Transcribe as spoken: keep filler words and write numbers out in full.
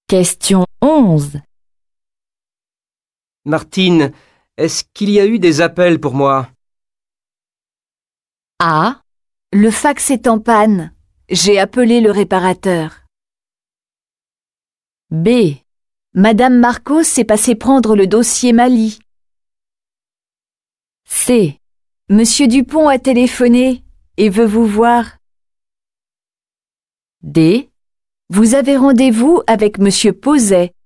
Question onze. Martine, est-ce qu'il y a eu des appels pour moi? A. Le fax est en panne. J'ai appelé le réparateur. B. Madame Marcos s'est passée prendre le dossier Mali. C. Monsieur Dupont a téléphoné et veut vous voir. D. Vous avez rendez-vous avec Monsieur Poset